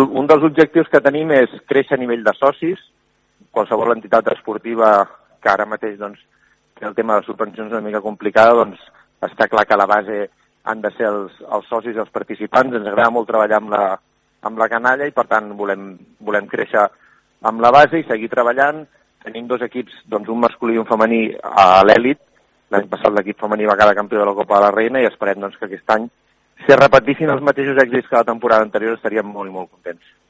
un dels objectius que tenim és créixer a nivell de socis. Qualsevol entitat esportiva que ara mateix té el tema de subvencions una mica complicada, està clar que a la base han de ser els socis i els participants. Ens agrada molt treballar amb la canalla i per tant volem créixer amb la base i seguir treballant. Tenim 2 equips, un masculí i un femení a l'èlit. L'any passat l'equip femení va quedar campió de la Copa de la Reina i esperem que aquest any, si es repetissin els mateixos èxits que la temporada anterior, estaríem molt i molt contents.